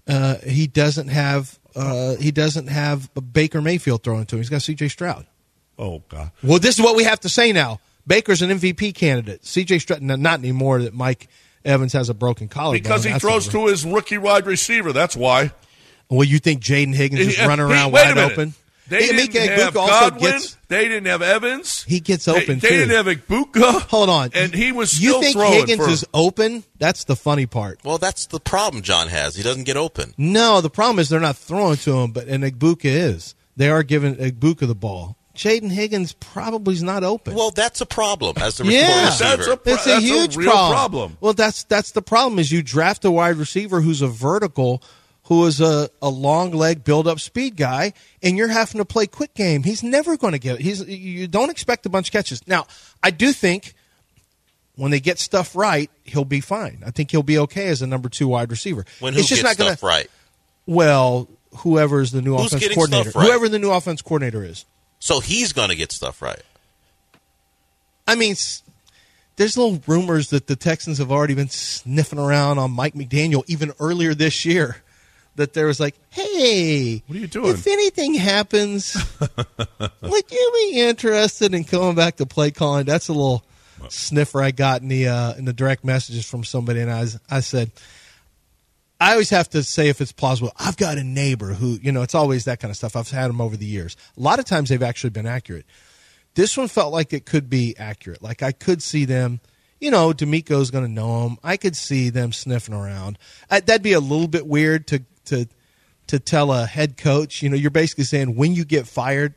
he doesn't have Baker Mayfield throwing to him. He's got C.J. Stroud. Oh, God. Well, this is what we have to say now. Baker's an MVP candidate. C.J. Stroud, not anymore that Mike Evans has a broken collarbone. Because he throws to his rookie wide receiver. That's why. Well, you think Jaden Higgins is running around wide open? They didn't have Godwin. They didn't have Evans. He gets open, too. They didn't have Igbukah. Hold on. And he was still throwing. You think Higgins is open? That's the funny part. Well, that's the problem John has. He doesn't get open. No, the problem is they're not throwing to him, and Igbukah is. They are giving Igbukah the ball. Jaden Higgins probably is not open. Well, that's a problem as the receiver. It's a huge real problem. Well, that's the problem is you draft a wide receiver who's a vertical, who is a long leg build up speed guy, and you're having to play quick game. He's never going to get it. You don't expect a bunch of catches. Now, I do think when they get stuff right, he'll be fine. I think he'll be okay as a number 2 wide receiver. When who gets stuff right? Well, whoever's the new offense coordinator. Right? Whoever the new offense coordinator is. So he's going to get stuff right. I mean, there's little rumors that the Texans have already been sniffing around on Mike McDaniel even earlier this year. That there was like, hey, what are you doing? If anything happens, would you be interested in coming back to play calling? That's a little sniffer I got in the direct messages from somebody, and I said, I always have to say if it's plausible. I've got a neighbor who, it's always that kind of stuff. I've had them over the years. A lot of times they've actually been accurate. This one felt like it could be accurate. Like I could see them. D'Amico's going to know him. I could see them sniffing around. That'd be a little bit weird to tell a head coach. You're basically saying when you get fired,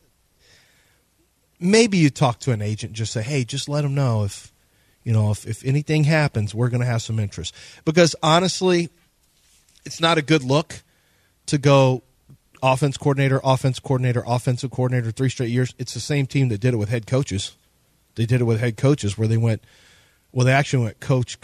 maybe you talk to an agent and just say, hey, just let them know if anything happens, we're going to have some interest. Because honestly, it's not a good look to go offensive coordinator, 3 straight years. It's the same team that did it with head coaches. They did it with head coaches where they actually went coach.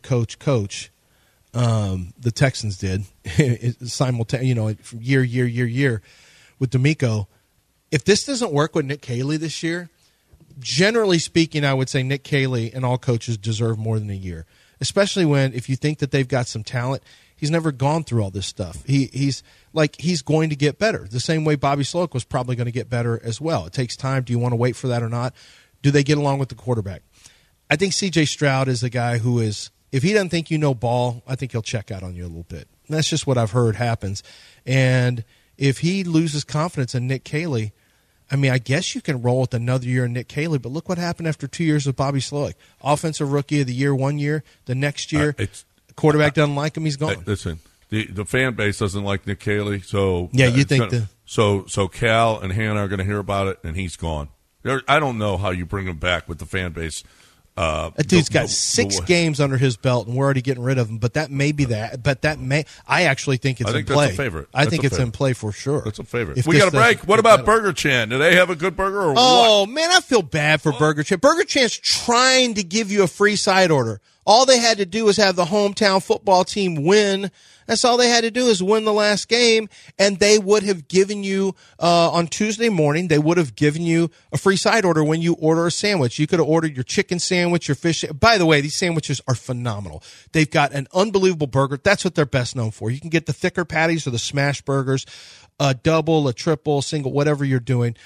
The Texans did simultaneously, from year with D'Amico. If this doesn't work with Nick Caley this year, generally speaking, I would say Nick Caley and all coaches deserve more than a year, especially if you think that they've got some talent. He's never gone through all this stuff. He's going to get better. The same way Bobby Sloak was probably going to get better as well. It takes time. Do you want to wait for that or not? Do they get along with the quarterback? I think C.J. Stroud is a guy who is, if he doesn't think you know ball, I think he'll check out on you a little bit. And that's just what I've heard happens. And if he loses confidence in Nick Caley, I guess you can roll with another year in Nick Caley, but look what happened after 2 years with Bobby Sloak. Offensive Rookie of the Year 1 year, the next year, quarterback doesn't like him, he's gone. Listen, the fan base doesn't like Nick Caley, so yeah, you think so Cal and Hannah are going to hear about it, and he's gone. I don't know how you bring him back with the fan base. That dude's got 6 games under his belt, and we're already getting rid of him. But that may be that. But I actually think it's in play. That's a favorite. I think it's in play for sure. That's a favorite. We got a break. What about Burger Chan? Do they have a good burger or what? Oh, man, I feel bad for Burger Chan. Burger Chan's trying to give you a free side order. All they had to do was have the hometown football team win. That's all they had to do is win the last game, and they would have given you, on Tuesday morning, they would have given you a free side order when you order a sandwich. You could have ordered your chicken sandwich, your fish. By the way, these sandwiches are phenomenal. They've got an unbelievable burger. That's what they're best known for. You can get the thicker patties or the smash burgers, a double, a triple, single, whatever you're doing.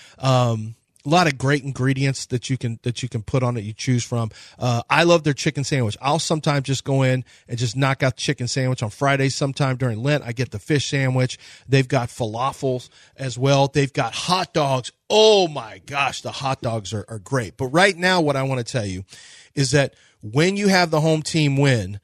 A lot of great ingredients that you can put on it. You choose from. I love their chicken sandwich. I'll sometimes just go in and just knock out the chicken sandwich on Fridays. Sometime during Lent, I get the fish sandwich. They've got falafels as well. They've got hot dogs. Oh my gosh, the hot dogs are great. But right now, what I want to tell you is that when you have the home team win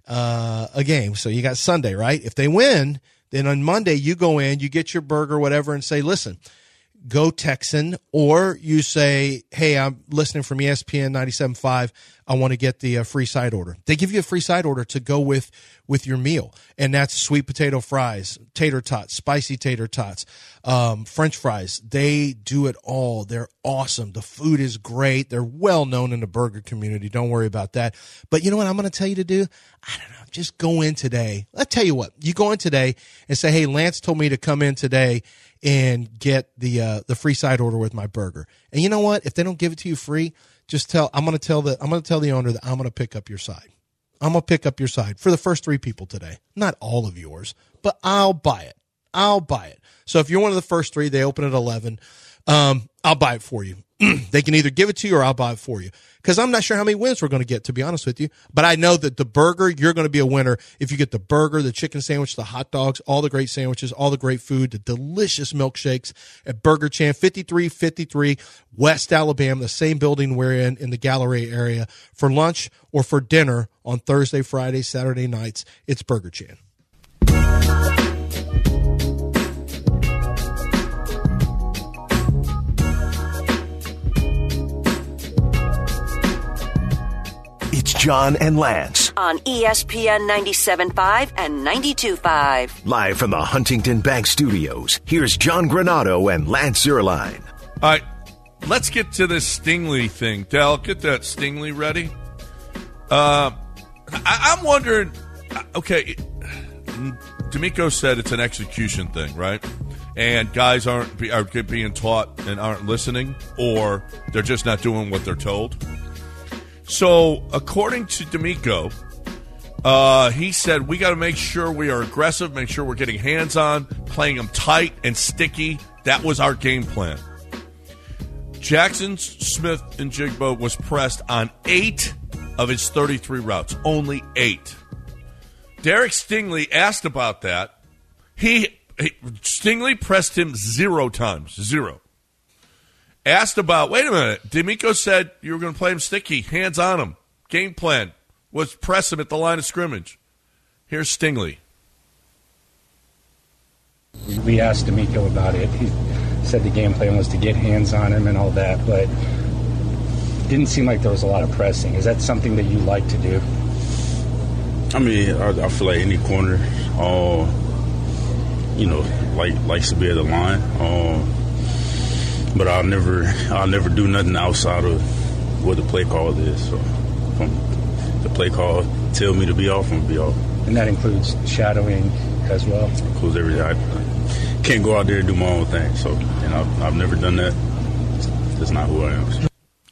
a game, so you got Sunday, right? If they win, then on Monday you go in, you get your burger, whatever, and say, listen, go Texan, or you say, hey, I'm listening from ESPN 97.5. I want to get the free side order. They give you a free side order to go with your meal, and that's sweet potato fries, tater tots, spicy tater tots, French fries. They do it all. They're awesome. The food is great. They're well known in the burger community. Don't worry about that. But you know what I'm going to tell you to do? I don't know. Just go in today. I'll tell you what. You go in today and say, hey, Lance told me to come in today and get the free side order with my burger. And you know what? If they don't give it to you free, just I'm going to tell the owner that I'm going to pick up your side. I'm going to pick up your side for the first 3 people today. Not all of yours, but I'll buy it. So if you're one of the first 3, they open at 11. I'll buy it for you. They can either give it to you or I'll buy it for you. Because I'm not sure how many wins we're going to get, to be honest with you. But I know that the burger, you're going to be a winner if you get the burger, the chicken sandwich, the hot dogs, all the great sandwiches, all the great food, the delicious milkshakes at Burger Chan, 5353 West Alabama, the same building we're in the Gallery area. For lunch or for dinner on Thursday, Friday, Saturday nights, it's Burger Chan. It's John and Lance on ESPN 97.5 and 92.5. Live from the Huntington Bank Studios, here's John Granado and Lance Zierlein. All right, let's get to this Stingley thing. Dal, get that Stingley ready. I'm wondering, okay, D'Amico said it's an execution thing, right? And guys are being taught and aren't listening, or they're just not doing what they're told. So, according to D'Amico, he said we got to make sure we are aggressive, make sure we're getting hands on, playing them tight and sticky. That was our game plan. Jackson Smith-Njigba was pressed on 8 of his 33 routes, only 8. Derek Stingley asked about that. Stingley pressed him 0 times, 0. Asked about, wait a minute, D'Amico said you were going to play him sticky, hands on him. Game plan was press him at the line of scrimmage. Here's Stingley. We asked D'Amico about it. He said the game plan was to get hands on him and all that, but it didn't seem like there was a lot of pressing. Is that something that you like to do? I mean, I feel like any corner, likes to be at the line. But I'll never do nothing outside of what the play call is. So, if the play call tell me to be off, I'm gonna be off. And that includes shadowing as well. It includes everything. I can't go out there and do my own thing. So, and I've never done that. That's not who I am.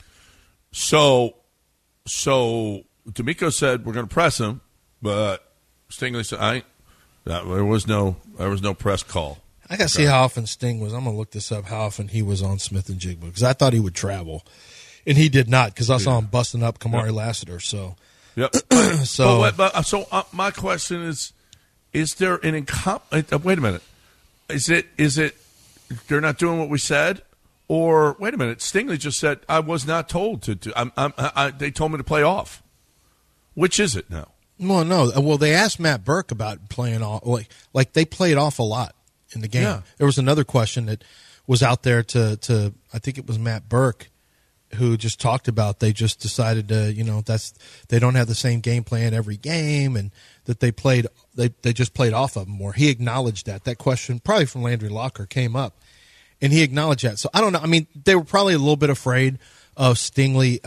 So D'Amico said we're going to press him, but Stingley said there was no press call. I got to see how often Sting was. I'm going to look this up, how often he was on Smith-Njigba, because I thought he would travel. And he did not, because I saw him busting up Kamari Lassiter. So, yep. So my question is there an wait a minute. Is it they're not doing what we said? Or, wait a minute, Stingley just said, I was not told to do, they told me to play off. Which is it now? Well, no. Well, they asked Matt Burke about playing off. Like they played off a lot in the game. Yeah. There was another question that was out there to I think it was Matt Burke, who just talked about they just decided to, they don't have the same game plan every game, and that they just played off of them more. He acknowledged that. That question, probably from Landry Locker, came up, and he acknowledged that. So I don't know. I mean, they were probably a little bit afraid of Stingley,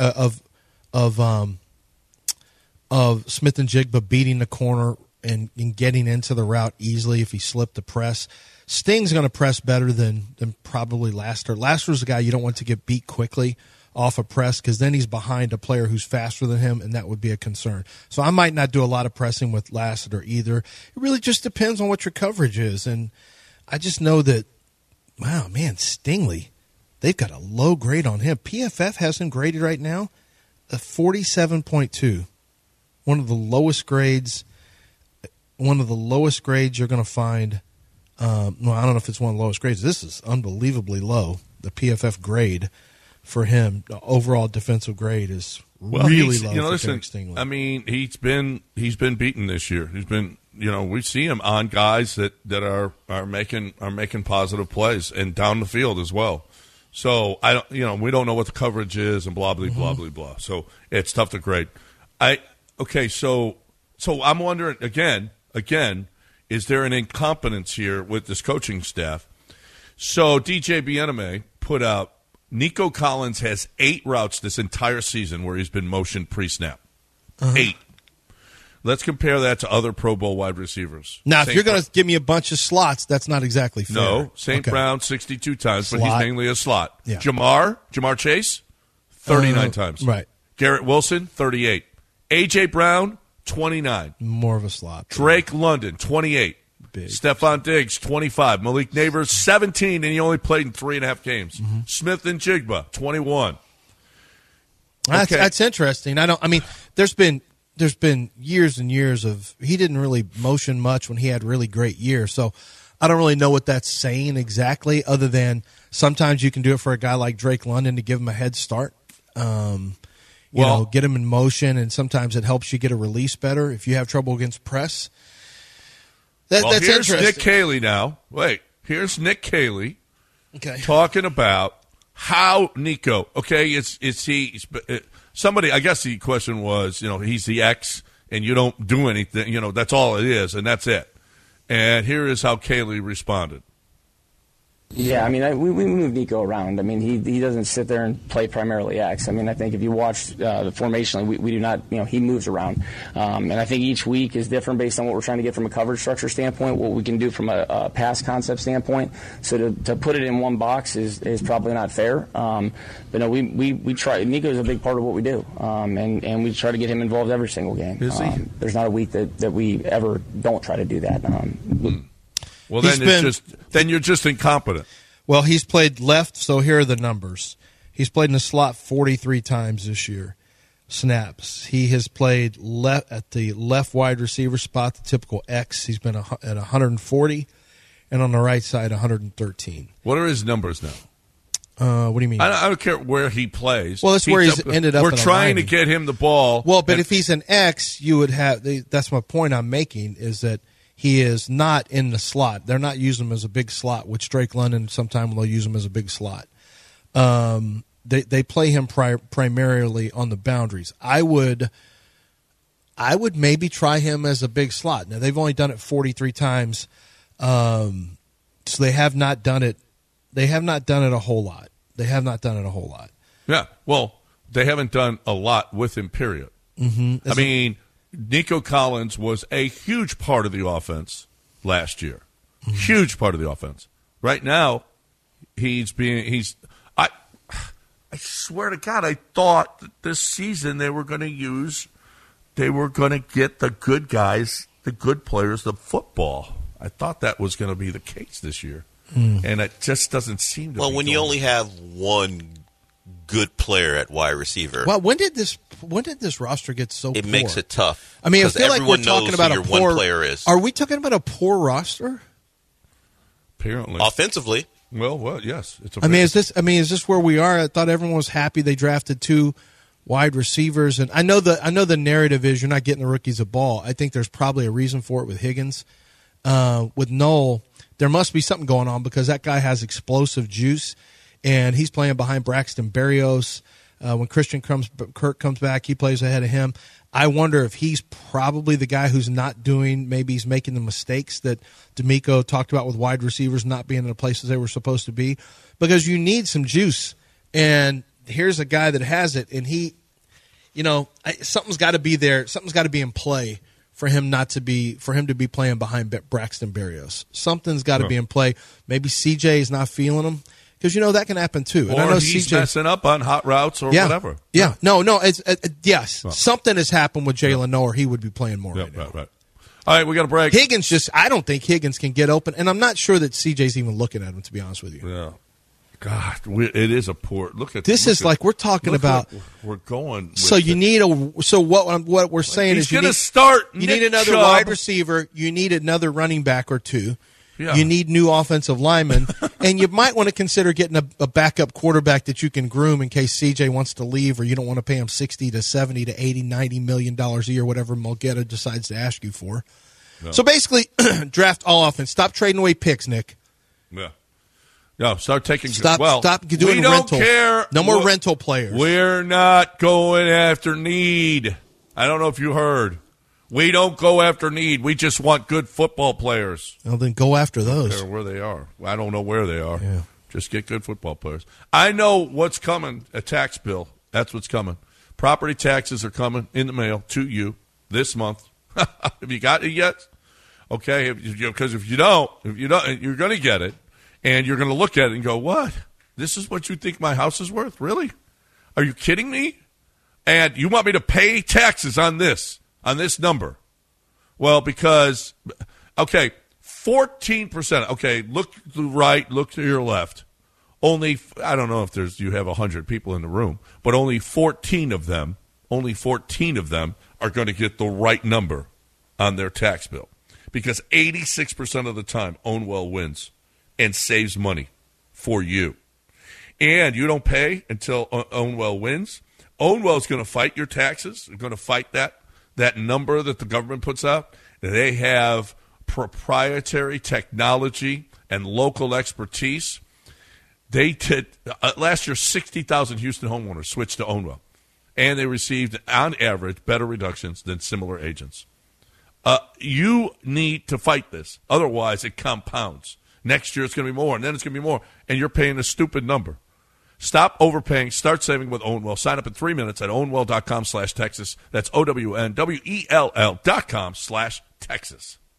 of Smith-Njigba beating the corner and getting into the route easily if he slipped the press. Sting's going to press better than probably Lassiter. Lassiter's the guy you don't want to get beat quickly off a press, because then he's behind a player who's faster than him, and that would be a concern. So I might not do a lot of pressing with Lassiter either. It really just depends on what your coverage is. And I just know that, wow, man, Stingley, they've got a low grade on him. PFF has him graded right now a 47.2. One of the lowest grades you're going to find. I don't know if it's one of the lowest grades. This is unbelievably low. The PFF grade for him, the overall defensive grade, is really low. Listen, Stingley. I mean, he's been beaten this year. He's been, we see him on guys that are making positive plays and down the field as well. So we don't know what the coverage is and blah blah blah blah blah. So it's tough to grade. Okay, so I'm wondering again, is there an incompetence here with this coaching staff? So DJ Bieneme put out, Nico Collins has 8 routes this entire season where he's been motioned pre-snap. 8. Let's compare that to other Pro Bowl wide receivers. Now, if you're going to give me a bunch of slots, that's not exactly fair. No, St. Brown 62 times, slot. But he's mainly a slot. Yeah. Jamar Chase, 39 times. Right. Garrett Wilson, 38. A.J. Brown, 29. More of a slot. Drake London, 28. Big. Stephon Diggs, 25. Malik Neighbors, 17, and he only played in 3.5 games. Mm-hmm. Smith and Jigba, 21. That's interesting. There's been years and years of he didn't really motion much when he had really great years. So I don't really know what that's saying exactly, other than sometimes you can do it for a guy like Drake London to give him a head start. Get him in motion, and sometimes it helps you get a release better if you have trouble against press. That's here's interesting. Nick Caley now. Wait, here's Nick Caley talking about how Nico. Okay, is he somebody? I guess the question was, he's the ex, and you don't do anything. That's all it is, and that's it. And here is how Caley responded. Yeah, we move Nico around. He doesn't sit there and play primarily X. I think if you watch the formation, we do not, he moves around. And I think each week is different based on what we're trying to get from a coverage structure standpoint, what we can do from a pass concept standpoint. So to put it in one box is probably not fair. But no, we try. Nico's a big part of what we do. And we try to get him involved every single game. Is he? There's not a week that we ever don't try to do that. Well, then you're just incompetent. Well, he's played left, so here are the numbers. He's played in the slot 43 times this year. Snaps. He has played at the left wide receiver spot, the typical X. He's been at 140, and on the right side, 113. What are his numbers now? What do you mean? I don't care where he plays. Well, that's where he's ended up. We're trying to get him the ball. Well, but if he's an X, you would have. That's my point I'm making, is that he is not in the slot. They're not using him as a big slot, which Drake London sometimes they'll use him as a big slot. They play him primarily on the boundaries. I would maybe try him as a big slot. Now, they've only done it 43 times, so they have not done it. They have not done it a whole lot. Yeah, well, they haven't done a lot with him, period. Mm-hmm. Nico Collins was a huge part of the offense last year. Mm-hmm. Huge part of the offense. Right now, I swear to God, I thought that this season they were going to get the good guys, the good players, the football. I thought that was going to be the case this year. And it just doesn't seem to be. Well, when you only have one good player at wide receiver. Well, when did this roster get so poor? It makes it tough. I feel like we're talking about a poor one player is. Are we talking about a poor roster? Apparently. Offensively. Well, yes. Is this where we are? I thought everyone was happy they drafted 2 wide receivers, and I know the narrative is you're not getting the rookies a ball. I think there's probably a reason for it with Higgins. With Noel, there must be something going on because that guy has explosive juice, and he's playing behind Braxton Berrios. When Christian Kirk comes back, he plays ahead of him. I wonder if he's probably the guy who's not doing, maybe he's making the mistakes that D'Amico talked about with wide receivers not being in the places they were supposed to be, because you need some juice. And here's a guy that has it, and something's got to be there. Something's got to be in play for him to be playing behind Braxton Berrios. Something's got to be in play. Maybe CJ is not feeling him. Because, that can happen, too. And or I know he's CJ messing up on hot routes or whatever. Yeah. No. Yes. Well. Something has happened with Jalen Noel, or he would be playing more right now. Right. All right, we got a break. I don't think Higgins can get open. And I'm not sure that CJ's even looking at him, to be honest with you. Yeah. God, it is a poor look at this. We're talking about. We're going. So you need what we're saying is you need another wide receiver. You need another running back or 2. Yeah. You need new offensive linemen, and you might want to consider getting a backup quarterback that you can groom in case CJ wants to leave, or you don't want to pay him $60 to $70 to $80, $90 million a year, whatever Mulgeta decides to ask you for. No. So basically, draft all offense. Stop trading away picks, Nick. Yeah. No, start taking. Stop doing we rental. Don't care. No more rental players. We're not going after need. I don't know if you heard. We don't go after need. We just want good football players. Well, then go after those. I don't care where they are. I don't know where they are. Yeah. Just get good football players. I know what's coming, a tax bill. That's what's coming. Property taxes are coming in the mail to you this month. Have you got it yet? Okay, because if you don't, you're going to get it, and you're going to look at it and go, what? This is what you think my house is worth? Really? Are you kidding me? And you want me to pay taxes on this? on this number? Well, because, 14%. Okay, look to the right, look to your left. Only, I don't know if you have 100 people in the room, but only 14 of them are going to get the right number on their tax bill. Because 86% of the time, Ownwell wins and saves money for you. And you don't pay until Ownwell wins. Ownwell is going to fight your taxes. They're going to fight that number that the government puts out. They have proprietary technology and local expertise. They did last year, 60,000 Houston homeowners switched to Ownwell, and they received, on average, better reductions than similar agents. You need to fight this. Otherwise, it compounds. Next year, it's going to be more, and then it's going to be more, and you're paying a stupid number. Stop overpaying. Start saving with Ownwell. Sign up in 3 minutes at ownwell.com/Texas. That's OWNWELL.com/Texas.